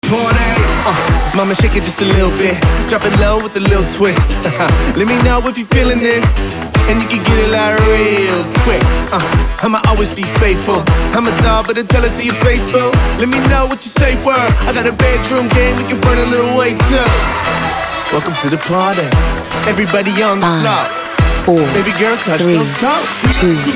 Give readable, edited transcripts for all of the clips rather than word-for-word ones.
Party. Mama shake it just a little bit. Drop it low with a little twist. Let me know if you feeling this, and you can get it like real quick. I'ma always be faithful. I'm a dog, but I tell it to your face, boo. Let me know what you say, word. I got a bedroom game, we can burn a little weight too. Welcome to the party. Everybody on the floor. 4, baby girl, touch 3, those toes. 2, 1.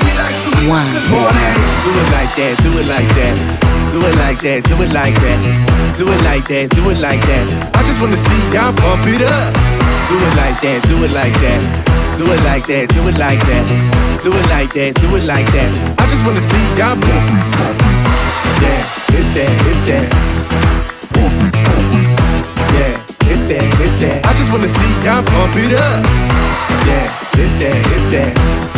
Do it like that, do it like that. Do it like that, do it like that. Do it like that, do it like that. I just wanna see y'all pump it up. Do it like that, do it like that. Do it like that, do it like that. Do it like that, do it like that. I just wanna see y'all pump it. Yeah, hit that, hit that. Yeah, hit that, hit that. I just wanna see y'all pump it up. Yeah, hit that, hit that.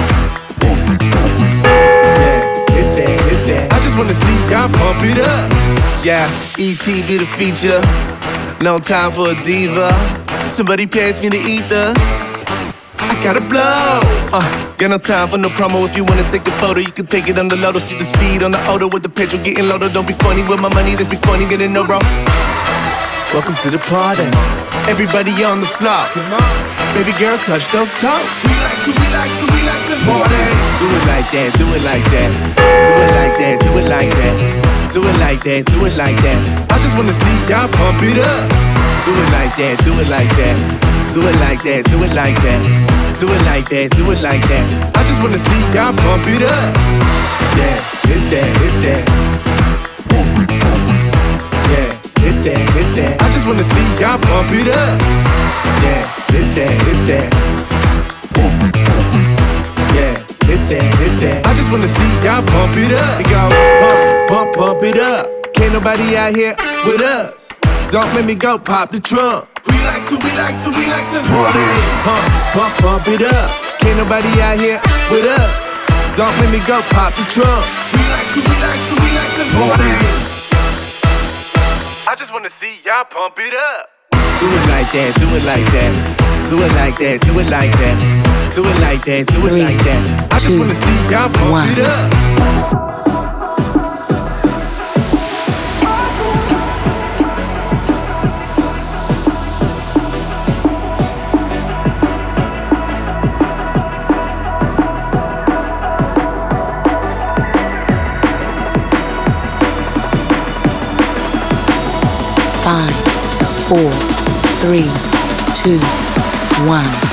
Yeah, hit that, hit that. I just wanna see y'all pump it up. Yeah, E.T. be the feature. No time for a diva. Somebody pays me to eat the. I gotta blow. Got no time for no promo. If you wanna take a photo, you can take it on the low to see the speed on the auto with the petrol getting lower. Don't be funny with my money, let's be funny, get it no bro. Welcome to the party. Everybody on the floor. Baby girl, touch those toes. We like to party. Do it like that, do it like that. Do it like that, do it like that. Do it like that, do it like that. I just wanna see y'all pump it up. Do it like that, do it like that. Do it like that, do it like that. Do it like that, do it like that. I just wanna see y'all pump it up. Yeah, hit that, hit that. Yeah, hit that, hit that. I just wanna see y'all pump it up. Yeah, hit that, hit that. Yeah, hit that, hit that. I just wanna see y'all pump it up. It goes pump, pump it up. Can't nobody out here with us. Don't make me go pop the trunk. We like to party. Pump it up. Can't nobody out here with us. Don't make me go pop the trunk. We like to party. I just wanna see y'all pump it up. Do it like that, do it like that. Do it like that, do it like that. Do it like that, do it like that. I just wanna see y'all pump it up. 5, 4, 3, 2, 1.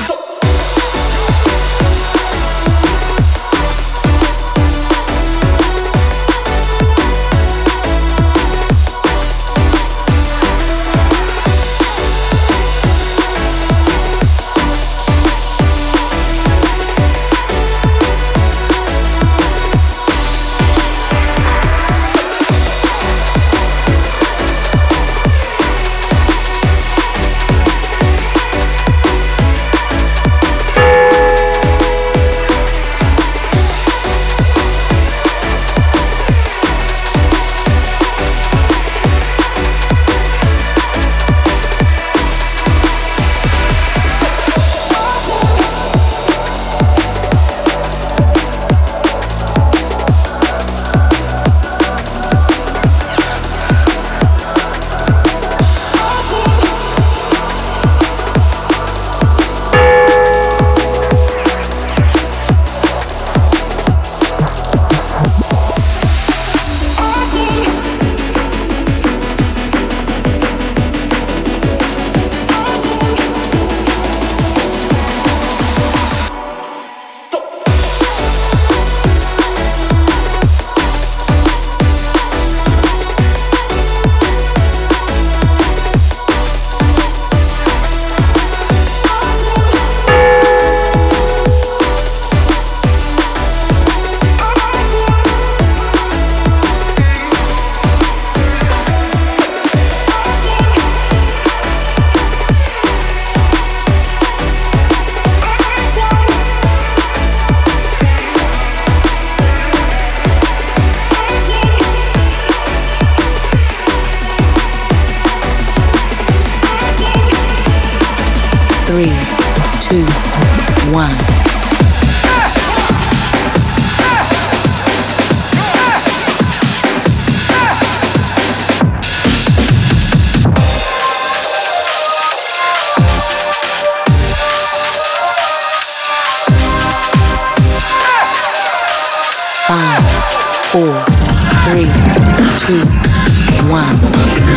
Three, two, one. 4, 3, 2, 1.